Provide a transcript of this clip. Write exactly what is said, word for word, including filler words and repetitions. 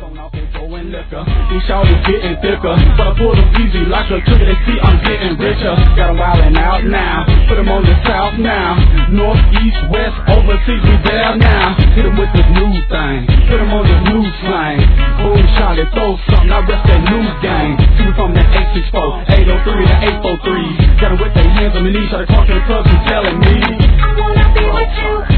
on off and throwing liquor. These shawty's getting thicker, but I pull them easy like a trigger. They see I'm getting richer. Got them wildin' out now. Put them on the south now. North, east, west, overseas, we there now. Hit them with this new thing. Put them on this new slang. Boom, shawty, throw something. I rest that new game. See me from the eight six four, eight oh three to eight four three. Got them with their hands on their knees. Try to talk to the clubs and telling me I wanna be with you.